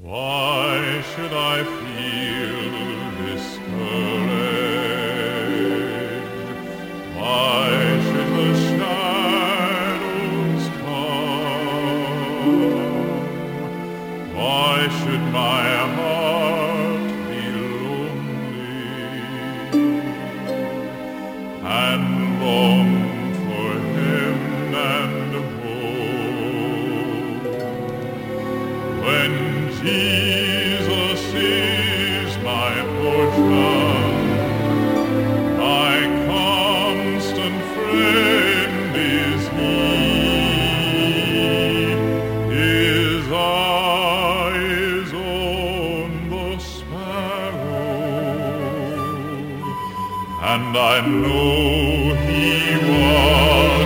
Why should I feel discouraged? Why should the shadows come? Why should my heart be lonely and long for hymn and hope? When Jesus is my portion, my constant friend is He. His eyes on the sparrow, and I know He was